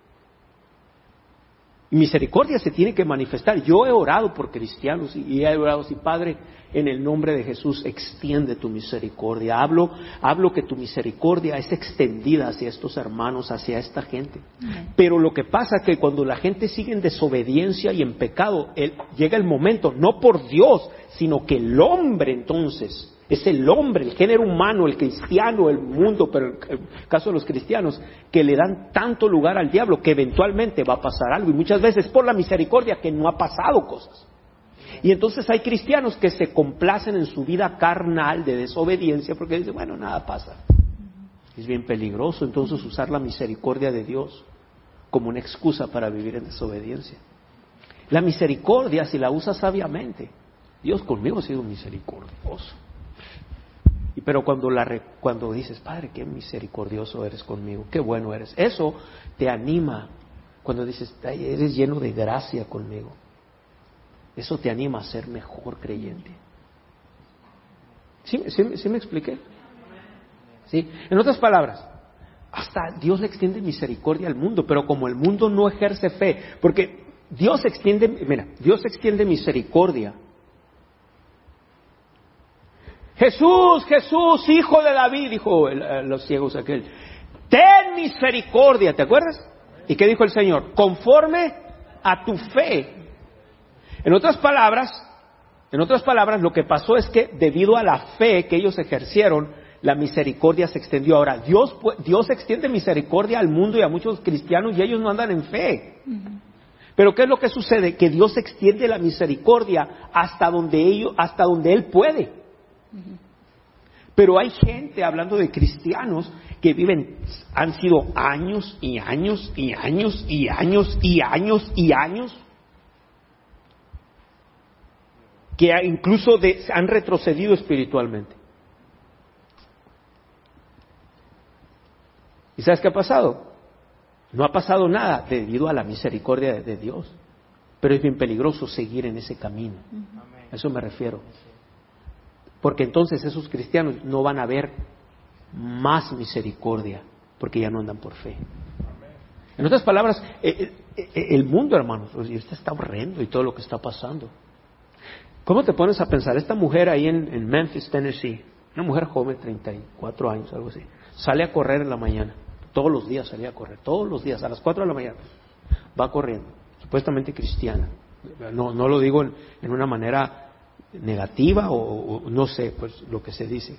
misericordia se tiene que manifestar. Yo he orado por cristianos y he orado así: Padre, en el nombre de Jesús, extiende tu misericordia. Hablo que tu misericordia es extendida hacia estos hermanos, hacia esta gente. Pero lo que pasa es que cuando la gente sigue en desobediencia y en pecado, llega el momento, no por Dios, sino que el hombre entonces, es el hombre, el género humano, el cristiano, el mundo, pero en el caso de los cristianos, que le dan tanto lugar al diablo que eventualmente va a pasar algo. Y muchas veces por la misericordia que no ha pasado cosas. Y entonces hay cristianos que se complacen en su vida carnal de desobediencia porque dicen, bueno, nada pasa. Es bien peligroso entonces usar la misericordia de Dios como una excusa para vivir en desobediencia. La misericordia, si la usas sabiamente, Dios conmigo ha sido misericordioso. Pero cuando dices, Padre, qué misericordioso eres conmigo, qué bueno eres, eso te anima. Cuando dices, eres lleno de gracia conmigo, eso te anima a ser mejor creyente. ¿Sí me expliqué? ¿Sí? En otras palabras, hasta Dios le extiende misericordia al mundo, pero como el mundo no ejerce fe, porque Dios extiende misericordia. Jesús, hijo de David, dijo los ciegos aquel, ten misericordia, ¿te acuerdas? ¿Y qué dijo el Señor? Conforme a tu fe. En otras palabras, lo que pasó es que debido a la fe que ellos ejercieron, la misericordia se extendió. Ahora, Dios extiende misericordia al mundo y a muchos cristianos y ellos no andan en fe. Pero ¿qué es lo que sucede? Que Dios extiende la misericordia hasta donde Él puede. Pero hay gente, hablando de cristianos, que han sido años y años y años y años y años y años, que incluso han retrocedido espiritualmente. ¿Y sabes qué ha pasado? No ha pasado nada debido a la misericordia de Dios. Pero es bien peligroso seguir en ese camino. A eso me refiero. Porque entonces esos cristianos no van a ver más misericordia, porque ya no andan por fe. En otras palabras, el mundo, hermanos, está horrendo y todo lo que está pasando. ¿Cómo te pones a pensar? Esta mujer ahí en Memphis, Tennessee, una mujer joven, 34 años, algo así, sale a correr en la mañana. Todos los días salía a correr, todos los días, a las 4 de la mañana. Va corriendo. supuestamente cristiana. No lo digo en una manera negativa o no sé, pues lo que se dice.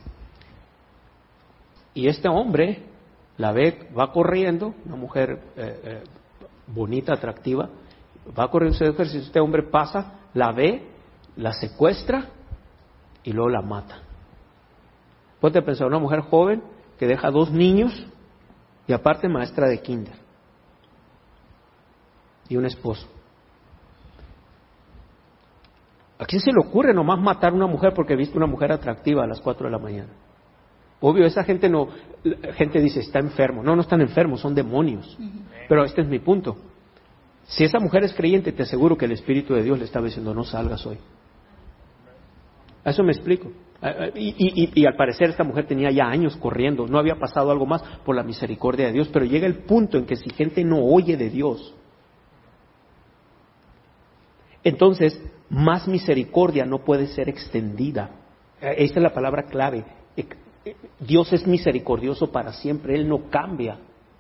Y este hombre la ve, va corriendo, una mujer bonita, atractiva, va corriendo ese ejercicio, este hombre pasa, la ve, la secuestra y luego la mata. Puedes pensar, una mujer joven que deja 2 niños y aparte maestra de kinder y un esposo. ¿A quién se le ocurre nomás matar a una mujer porque viste una mujer atractiva a las 4 de la mañana? Obvio, esa gente no, la gente dice, está enfermo. No están enfermos, son demonios. Pero este es mi punto. Si esa mujer es creyente, te aseguro que el Espíritu de Dios le estaba diciendo, no salgas hoy. A eso me explico. Y al parecer esta mujer tenía ya años corriendo, no había pasado algo más por la misericordia de Dios, pero llega el punto en que si gente no oye de Dios, entonces más misericordia no puede ser extendida. Esa es la palabra clave. Dios es misericordioso para siempre, Él no cambia.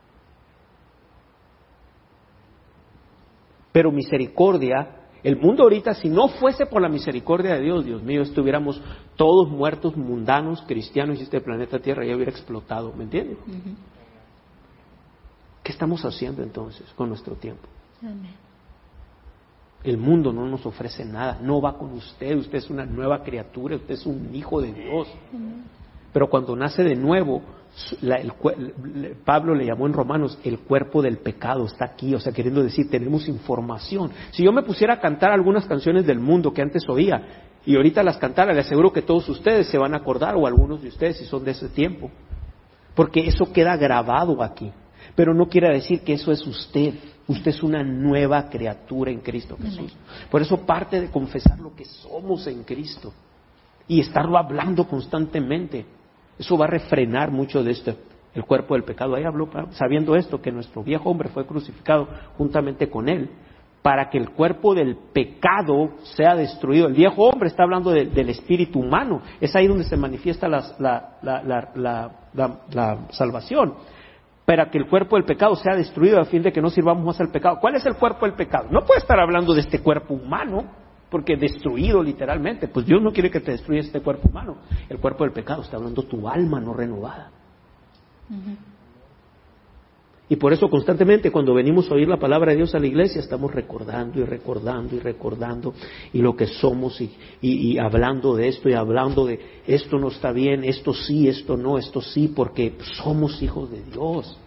Pero misericordia, el mundo ahorita, si no fuese por la misericordia de Dios, Dios mío, estuviéramos todos muertos, mundanos, cristianos, y este planeta Tierra ya hubiera explotado, ¿me entiendes? ¿Qué estamos haciendo entonces con nuestro tiempo? Amén. El mundo no nos ofrece nada, no va con usted, usted es una nueva criatura, usted es un hijo de Dios. Pero cuando nace de nuevo, Pablo le llamó en Romanos el cuerpo del pecado, está aquí, o sea, queriendo decir, tenemos información. Si yo me pusiera a cantar algunas canciones del mundo que antes oía, y ahorita las cantara, le aseguro que todos ustedes se van a acordar, o algunos de ustedes si son de ese tiempo, porque eso queda grabado aquí. Pero no quiere decir que eso es usted. Usted es una nueva criatura en Cristo Jesús. Por eso parte de confesar lo que somos en Cristo y estarlo hablando constantemente. Eso va a refrenar mucho de esto, el cuerpo del pecado. Ahí habló, sabiendo esto, que nuestro viejo hombre fue crucificado juntamente con él, para que el cuerpo del pecado sea destruido. El viejo hombre está hablando del espíritu humano. Es ahí donde se manifiesta la salvación. Para que el cuerpo del pecado sea destruido a fin de que no sirvamos más al pecado. ¿Cuál es el cuerpo del pecado? No puede estar hablando de este cuerpo humano, porque destruido literalmente. Pues Dios no quiere que te destruya este cuerpo humano. El cuerpo del pecado está hablando tu alma no renovada. Y por eso constantemente cuando venimos a oír la palabra de Dios a la iglesia estamos recordando y recordando y recordando y lo que somos y hablando de esto y hablando de esto no está bien, esto sí, esto no, esto sí, porque somos hijos de Dios.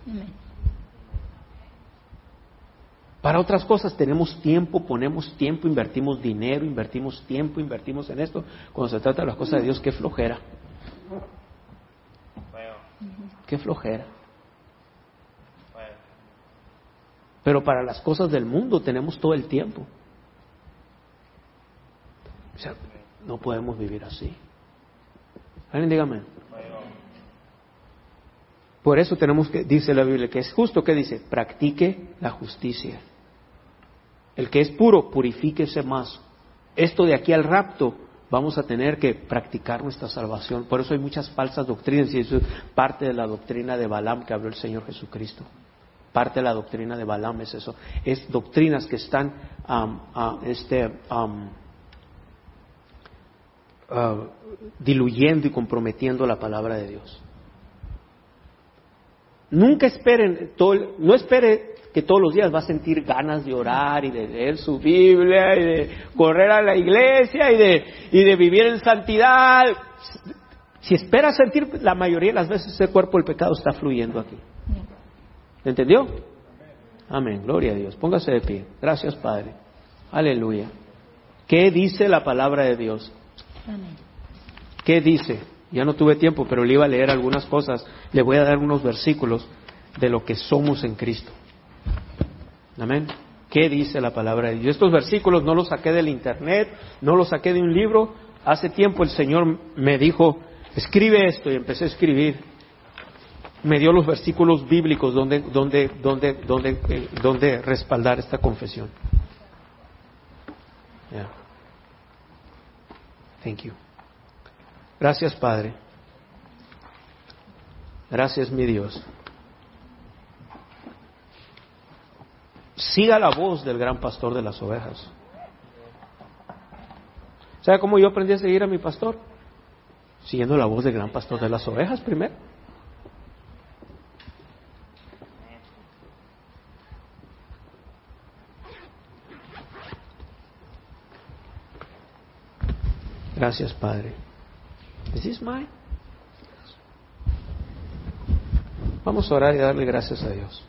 Para otras cosas tenemos tiempo, ponemos tiempo, invertimos dinero, invertimos tiempo, invertimos en esto. Cuando se trata de las cosas de Dios, qué flojera. Qué flojera. Pero para las cosas del mundo tenemos todo el tiempo. O sea, no podemos vivir así. ¿Alguien dígame? Por eso tenemos que, dice la Biblia, que es justo, que dice, practique la justicia. El que es puro, purifíquese más. Esto de aquí al rapto, vamos a tener que practicar nuestra salvación. Por eso hay muchas falsas doctrinas, y eso es parte de la doctrina de Balaam que habló el Señor Jesucristo. Parte de la doctrina de Balaam es eso. Es doctrinas que están diluyendo y comprometiendo la palabra de Dios. Nunca esperen, no espere que todos los días va a sentir ganas de orar y de leer su Biblia y de correr a la iglesia y de vivir en santidad. Si espera sentir, la mayoría de las veces ese cuerpo del pecado está fluyendo aquí. ¿Entendió? Amén, gloria a Dios. Póngase de pie. Gracias, Padre. Aleluya. ¿Qué dice la palabra de Dios? Amén. ¿Qué dice? Ya no tuve tiempo, pero le iba a leer algunas cosas. Le voy a dar unos versículos de lo que somos en Cristo. Amén. ¿Qué dice la palabra de Dios? Estos versículos no los saqué del internet, no los saqué de un libro. Hace tiempo el Señor me dijo, escribe esto, y empecé a escribir. Me dio los versículos bíblicos donde respaldar esta confesión. Yeah. Thank you. Gracias, Padre. Gracias, mi Dios. siga la voz del gran pastor de las ovejas. ¿Sabe cómo yo aprendí a seguir a mi pastor? Siguiendo la voz del gran pastor de las ovejas primero. Gracias, Padre. ¿Is this mine? Vamos a orar y darle gracias a Dios.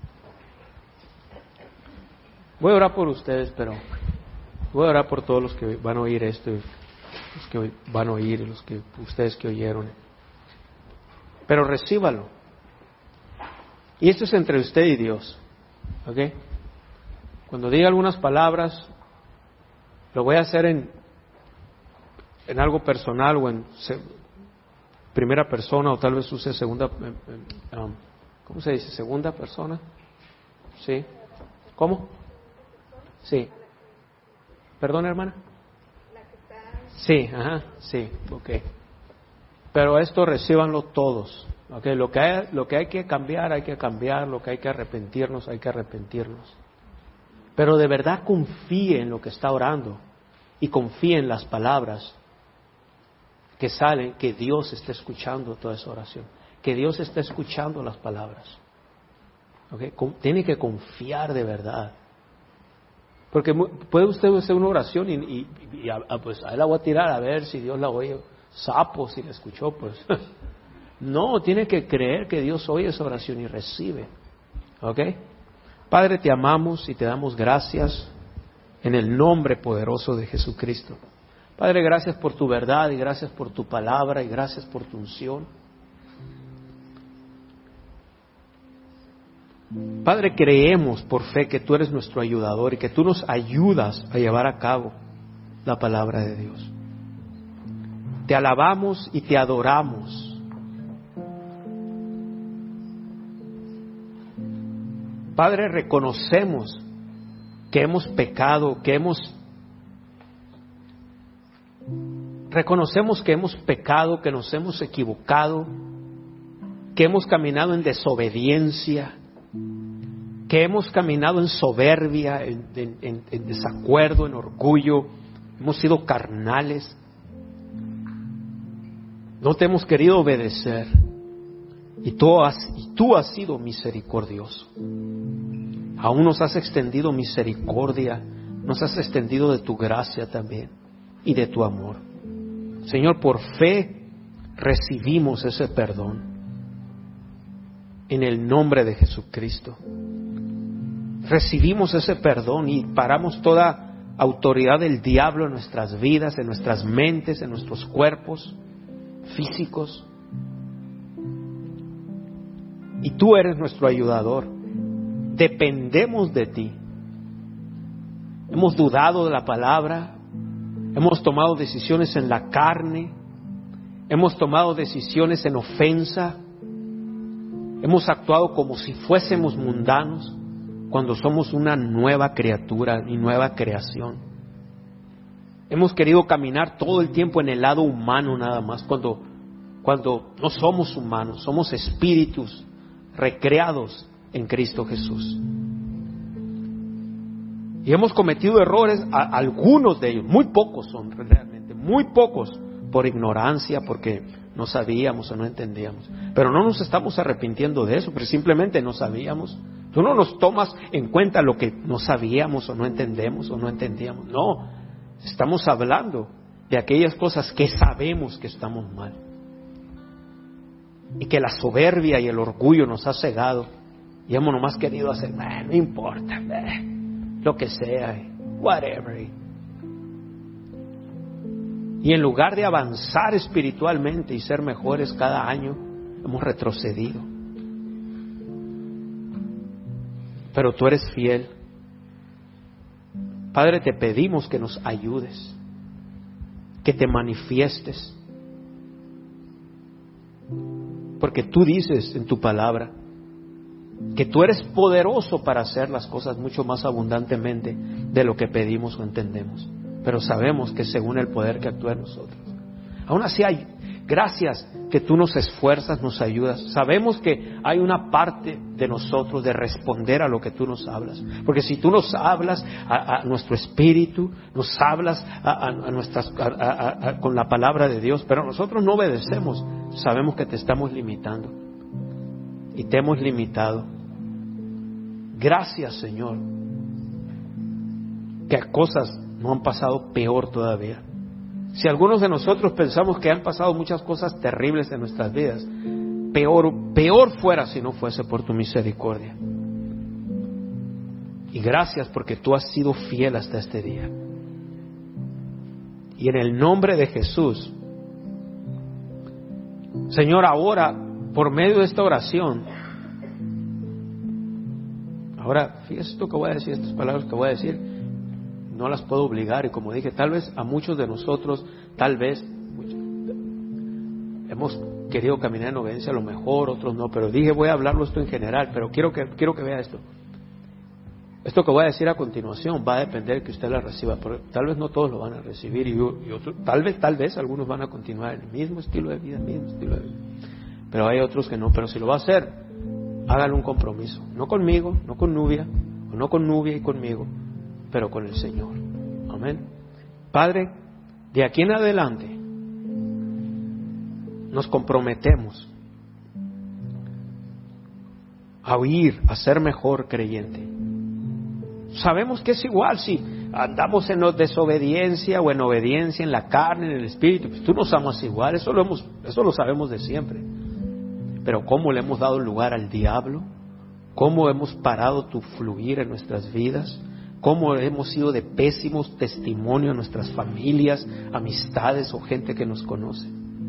Voy a orar por ustedes, pero voy a orar por todos los que van a oír esto, los que van a oír, ustedes que oyeron. Pero recíbalo. Y esto es entre usted y Dios. ¿Ok? Cuando diga algunas palabras, lo voy a hacer en algo personal o en primera persona, o tal vez use segunda, ¿cómo se dice? Segunda persona. ¿Sí? ¿Cómo? Sí. ¿Perdón, hermana? Sí, ajá, sí, ok. Pero esto recíbanlo todos. Okay, lo que hay que cambiar, hay que cambiar. Lo que hay que arrepentirnos, hay que arrepentirnos. Pero de verdad confíe en lo que está orando y confíe en las palabras que salen, que Dios está escuchando toda esa oración, que Dios está escuchando las palabras. Okay, tiene que confiar de verdad. Porque puede usted hacer una oración y pues ahí la voy a tirar a ver si Dios la oye. Sapo, si la escuchó, pues. No, tiene que creer que Dios oye esa oración y recibe. ¿Ok? Padre, te amamos y te damos gracias en el nombre poderoso de Jesucristo. Padre, gracias por tu verdad y gracias por tu palabra y gracias por tu unción. Padre, creemos por fe que tú eres nuestro ayudador y que tú nos ayudas a llevar a cabo la palabra de Dios. Te alabamos y te adoramos. Padre, reconocemos que hemos pecado, que hemos nos hemos equivocado, que hemos caminado en desobediencia, que hemos caminado en soberbia, en desacuerdo, en orgullo, hemos sido carnales, no te hemos querido obedecer y tú has sido misericordioso. Aún nos has extendido misericordia, nos has extendido de tu gracia también y de tu amor. Señor, por fe recibimos ese perdón en el nombre de Jesucristo. Recibimos ese perdón y paramos toda autoridad del diablo en nuestras vidas, en nuestras mentes, en nuestros cuerpos físicos. Y tú eres nuestro ayudador. Dependemos de ti. Hemos dudado de la palabra, hemos tomado decisiones en la carne, hemos tomado decisiones en ofensa, hemos actuado como si fuésemos mundanos cuando somos una nueva criatura y nueva creación. Hemos querido caminar todo el tiempo en el lado humano nada más, cuando no somos humanos, somos espíritus recreados en Cristo Jesús. Y hemos cometido errores, algunos de ellos, muy pocos son realmente, muy pocos, por ignorancia, porque no sabíamos o no entendíamos. Pero no nos estamos arrepintiendo de eso, pero simplemente no sabíamos. Tú no nos tomas en cuenta lo que no sabíamos o no entendemos o no entendíamos. No, estamos hablando de aquellas cosas que sabemos que estamos mal. Y que la soberbia y el orgullo nos ha cegado. Y hemos nomás querido hacer, no importa, lo que sea, whatever. Y en lugar de avanzar espiritualmente y ser mejores cada año, hemos retrocedido. Pero tú eres fiel. Padre, te pedimos que nos ayudes, que te manifiestes. Porque tú dices en tu palabra que tú eres poderoso para hacer las cosas mucho más abundantemente de lo que pedimos o entendemos. Pero sabemos que según el poder que actúa en nosotros. Aún así Gracias que tú nos esfuerzas, nos ayudas. Sabemos que hay una parte de nosotros de responder a lo que tú nos hablas. Porque si tú nos hablas a nuestro espíritu, nos hablas con la palabra de Dios, pero nosotros no obedecemos, sabemos que te estamos limitando. Y te hemos limitado. Gracias, Señor, que cosas no han pasado peor todavía. Si algunos de nosotros pensamos que han pasado muchas cosas terribles en nuestras vidas, peor fuera si no fuese por tu misericordia. Y gracias porque tú has sido fiel hasta este día. Y en el nombre de Jesús, Señor, ahora, por medio de esta oración, ahora, fíjese esto que voy a decir, estas palabras que voy a decir, no las puedo obligar, y como dije, tal vez a muchos de nosotros, hemos querido caminar en obediencia a lo mejor, otros no, pero dije voy a hablarlo esto en general, pero quiero que vea esto. Esto que voy a decir a continuación va a depender de que usted la reciba, porque tal vez no todos lo van a recibir y otros, tal vez algunos van a continuar en el mismo estilo de vida, pero hay otros que no. Pero si lo va a hacer, hágale un compromiso, no conmigo, no con Nubia, o no con Nubia y conmigo, pero con el Señor. Amén. Padre, de aquí en adelante nos comprometemos a oír, a ser mejor creyente. Sabemos que es igual si andamos en desobediencia o en obediencia, en la carne, en el espíritu, pues tú nos amas igual, eso lo sabemos de siempre. Pero cómo le hemos dado lugar al diablo, cómo hemos parado tu fluir en nuestras vidas, cómo hemos sido de pésimos testimonios a nuestras familias, amistades o gente que nos conoce.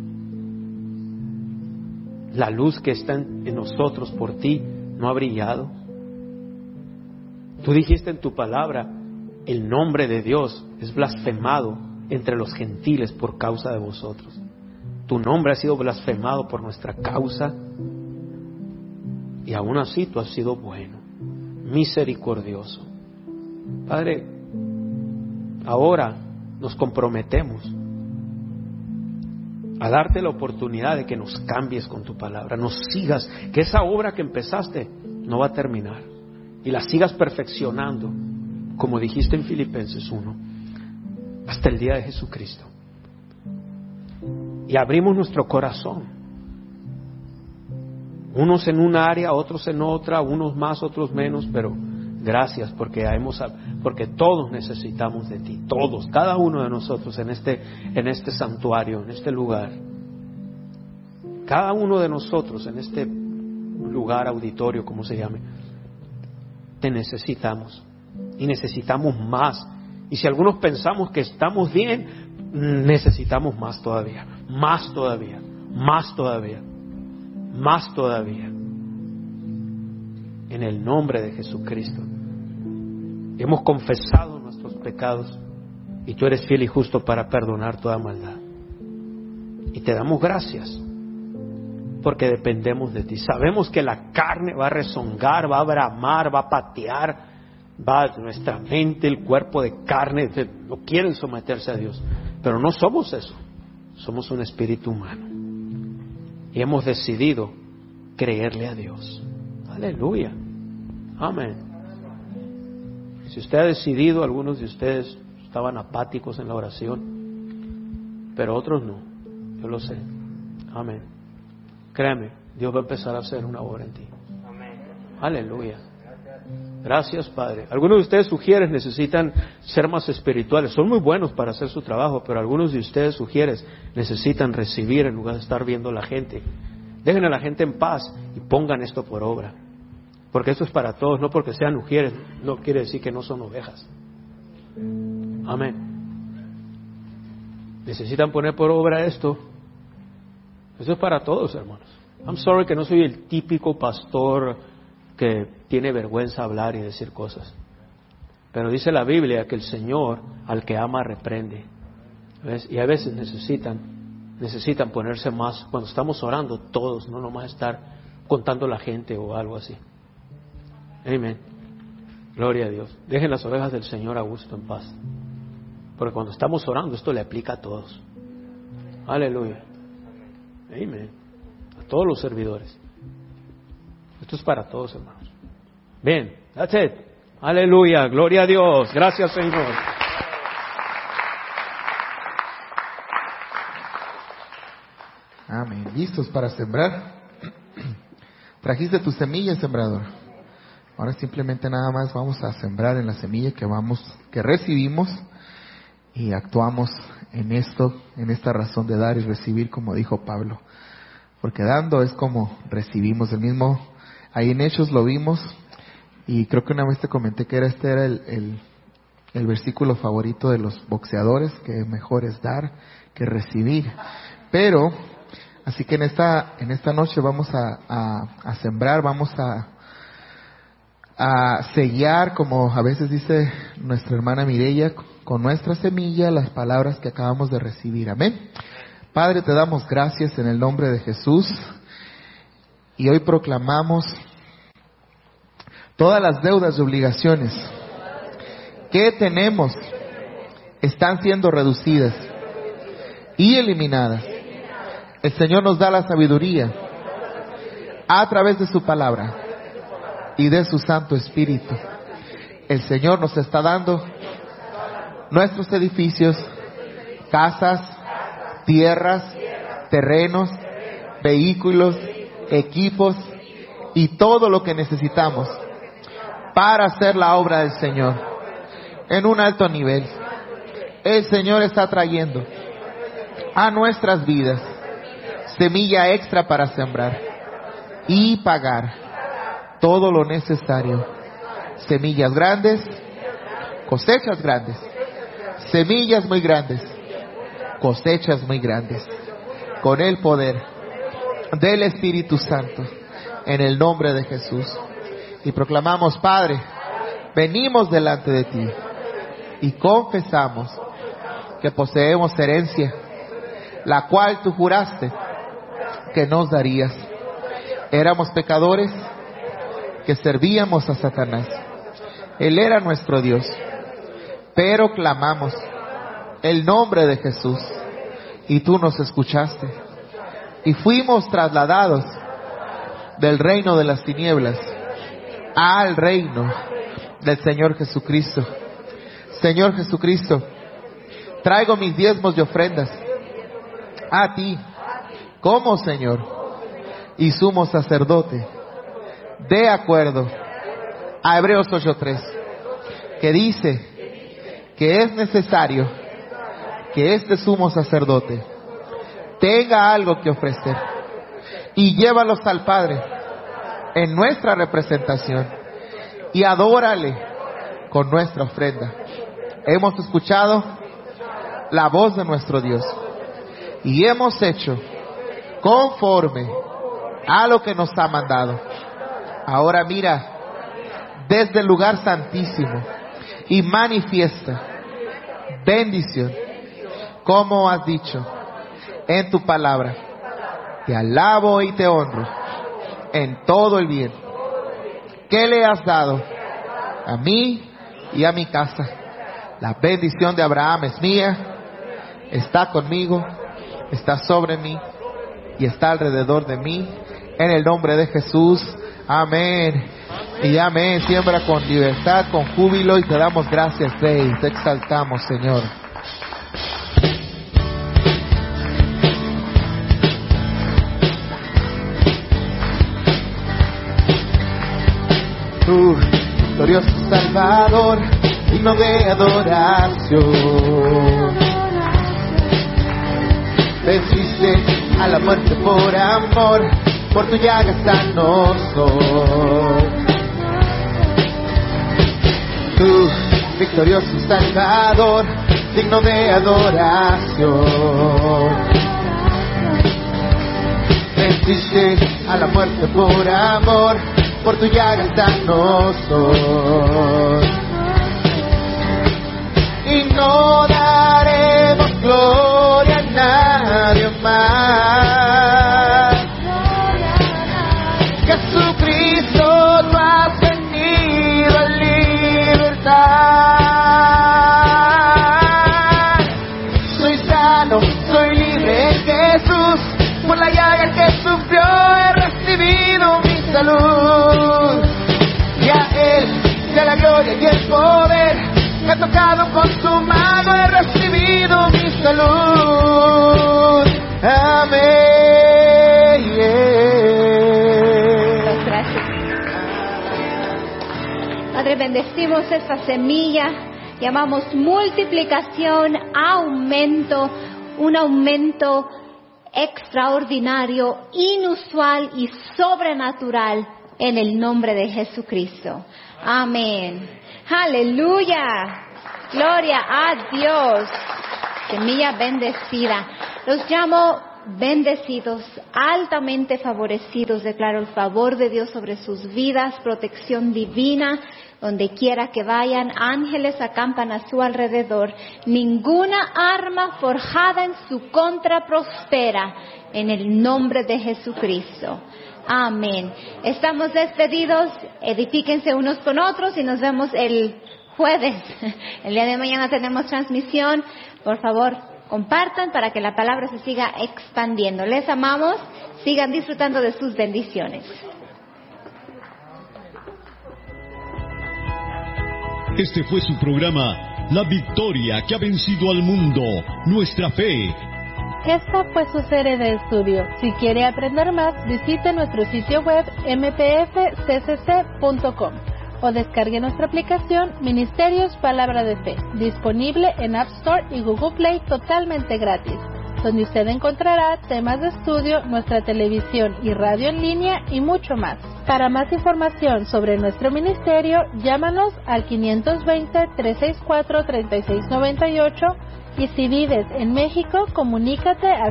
La luz que está en nosotros por ti no ha brillado. Tú dijiste en tu palabra, el nombre de Dios es blasfemado entre los gentiles por causa de vosotros. Tu nombre ha sido blasfemado por nuestra causa, y aún así tú has sido bueno, misericordioso. Padre, ahora nos comprometemos a darte la oportunidad de que nos cambies con tu palabra, nos sigas, que esa obra que empezaste no va a terminar, y la sigas perfeccionando, como dijiste en Filipenses 1, hasta el día de Jesucristo. Y abrimos nuestro corazón, unos en una área, otros en otra, unos más, otros menos, pero gracias porque todos necesitamos de ti, todos, cada uno de nosotros en este santuario, en este lugar, cada uno de nosotros en este lugar, auditorio, como se llame, te necesitamos y necesitamos más. Y si algunos pensamos que estamos bien, necesitamos más todavía, más todavía, más todavía, más todavía. En el nombre de Jesucristo. Hemos confesado nuestros pecados y tú eres fiel y justo para perdonar toda maldad. Y te damos gracias porque dependemos de ti. Sabemos que la carne va a rezongar, va a bramar, va a patear, nuestra mente, el cuerpo de carne no quieren someterse a Dios, pero no somos eso, somos un espíritu humano y hemos decidido creerle a Dios. Aleluya, amén. Si usted ha decidido, algunos de ustedes estaban apáticos en la oración, pero otros no, yo lo sé, amén. Créame, Dios va a empezar a hacer una obra en ti. Aleluya. Gracias, Padre. Algunos de ustedes sugieres necesitan ser más espirituales. Son muy buenos para hacer su trabajo, pero algunos de ustedes sugieres necesitan recibir en lugar de estar viendo a la gente. Dejen a la gente en paz y pongan esto por obra. Porque esto es para todos, no porque sean ujieres, no quiere decir que no son ovejas. Amén. Necesitan poner por obra esto. Eso es para todos, hermanos. I'm sorry que no soy el típico pastor que tiene vergüenza hablar y decir cosas. Pero dice la Biblia que el Señor al que ama reprende. ¿Ves? Y a veces necesitan ponerse más, cuando estamos orando todos, no nomás estar contando la gente o algo así. Amén. Gloria a Dios. Dejen las ovejas del Señor a gusto, en paz. Porque cuando estamos orando, esto le aplica a todos. Aleluya. Amén. A todos los servidores. Esto es para todos, hermanos. Bien, that's it. Aleluya, gloria a Dios. Gracias, Señor. Amén. ¿Listos para sembrar? ¿Trajiste tu semilla, sembrador? Ahora simplemente nada más vamos a sembrar en la semilla que recibimos y actuamos en esto, en esta razón de dar y recibir, como dijo Pablo. Porque dando es como recibimos. El mismo, ahí en Hechos lo vimos, y creo que una vez te comenté que este era el versículo favorito de los boxeadores, que mejor es dar que recibir. Pero, así que en esta noche vamos a sembrar, vamos a sellar, como a veces dice nuestra hermana Mireya, con nuestra semilla las palabras que acabamos de recibir. Amén. Padre, te damos gracias en el nombre de Jesús, y hoy proclamamos todas las deudas y obligaciones que tenemos están siendo reducidas y eliminadas. El Señor nos da la sabiduría a través de su palabra y de su Santo Espíritu. El Señor nos está dando nuestros edificios, casas, tierras, terrenos, vehículos, equipos y todo lo que necesitamos para hacer la obra del Señor en un alto nivel. El Señor está trayendo a nuestras vidas semilla extra para sembrar y pagar todo lo necesario. Semillas grandes, cosechas grandes. Semillas muy grandes, cosechas muy grandes. Con el poder del Espíritu Santo, en el nombre de Jesús. Y proclamamos, Padre, venimos delante de ti y confesamos que poseemos herencia, la cual tú juraste que nos darías. Éramos pecadores que servíamos a Satanás. Él era nuestro Dios, pero clamamos el nombre de Jesús y tú nos escuchaste y fuimos trasladados del reino de las tinieblas al reino del Señor Jesucristo. Señor Jesucristo, traigo mis diezmos y ofrendas a ti como Señor y sumo sacerdote, de acuerdo a Hebreos 8:3, que dice que es necesario que este sumo sacerdote tenga algo que ofrecer, y llévalos al Padre en nuestra representación y adórale con nuestra ofrenda. Hemos escuchado la voz de nuestro Dios y hemos hecho conforme a lo que nos ha mandado. Ahora mira desde el lugar santísimo y manifiesta bendición, como has dicho en tu palabra. Te alabo y te honro en todo el bien que le has dado a mí y a mi casa. La bendición de Abraham es mía, está conmigo, está sobre mí y está alrededor de mí. En el nombre de Jesús, amén y amén. Siembra con libertad, con júbilo, y te damos gracias, Rey. Te exaltamos, Señor. Tú, glorioso Salvador, digno de adoración, venciste a la muerte por amor, por tu llaga sanos soy. Tú, victorioso Salvador, digno de adoración, venciste a la muerte por amor, por tu llaga sanos soy. Y no daremos gloria a nadie más. Jesucristo, tú has venido a libertad. Soy sano, soy libre en Jesús, por la llaga he tocado con tu mano, he recibido mi salud. Amén. Gracias. Padre, bendecimos esta semilla, llamamos multiplicación, aumento, un aumento extraordinario, inusual y sobrenatural en el nombre de Jesucristo. Amén. Aleluya. Gloria a Dios. Semilla bendecida. Los llamo bendecidos, altamente favorecidos. Declaro el favor de Dios sobre sus vidas, protección divina. Donde quiera que vayan, ángeles acampan a su alrededor. Ninguna arma forjada en su contra prospera, en el nombre de Jesucristo. Amén. Estamos despedidos. Edifíquense unos con otros y nos vemos el jueves. El día de mañana tenemos transmisión. Por favor, compartan para que la palabra se siga expandiendo. Les amamos. Sigan disfrutando de sus bendiciones. Este fue su programa, La Victoria que ha vencido al mundo, nuestra fe. Esta fue su serie de estudio. Si quiere aprender más, visite nuestro sitio web mpfccc.com o descargue nuestra aplicación Ministerios Palabra de Fe, disponible en App Store y Google Play totalmente gratis, donde usted encontrará temas de estudio, nuestra televisión y radio en línea y mucho más. Para más información sobre nuestro ministerio, llámanos al 520-364-3698 y si vives en México, comunícate al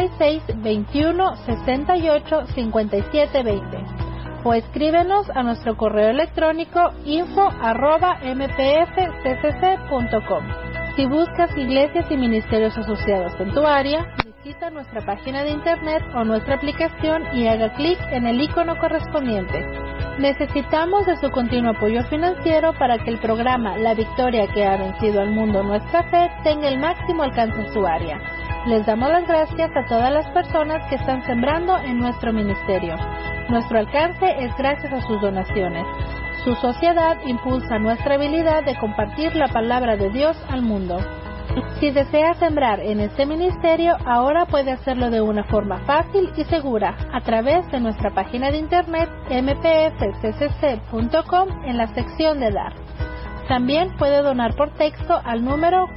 66-21-68-5720 o escríbenos a nuestro correo electrónico info@mpfccc.com. Si buscas iglesias y ministerios asociados en tu área, visita nuestra página de internet o nuestra aplicación y haga clic en el icono correspondiente. Necesitamos de su continuo apoyo financiero para que el programa La Victoria que ha vencido al mundo, nuestra fe, tenga el máximo alcance en su área. Les damos las gracias a todas las personas que están sembrando en nuestro ministerio. Nuestro alcance es gracias a sus donaciones. Su sociedad impulsa nuestra habilidad de compartir la palabra de Dios al mundo. Si desea sembrar en este ministerio, ahora puede hacerlo de una forma fácil y segura a través de nuestra página de internet mpfccc.com en la sección de Dar. También puede donar por texto al número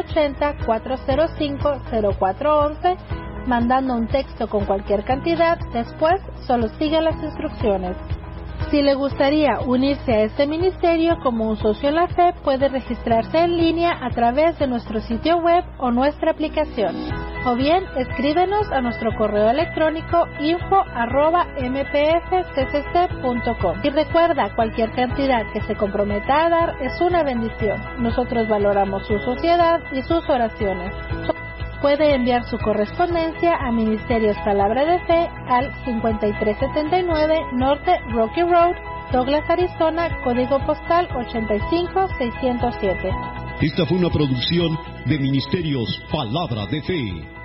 480-405-0411, mandando un texto con cualquier cantidad. Después, solo siga las instrucciones. Si le gustaría unirse a este ministerio como un socio en la fe, puede registrarse en línea a través de nuestro sitio web o nuestra aplicación. O bien, escríbenos a nuestro correo electrónico info@mpfccc.com. Y recuerda, cualquier cantidad que se comprometa a dar es una bendición. Nosotros valoramos su sociedad y sus oraciones. Puede enviar su correspondencia a Ministerios Palabra de Fe al 5379 Norte Rocky Road, Douglas, Arizona, código postal 85607. Esta fue una producción de Ministerios Palabra de Fe.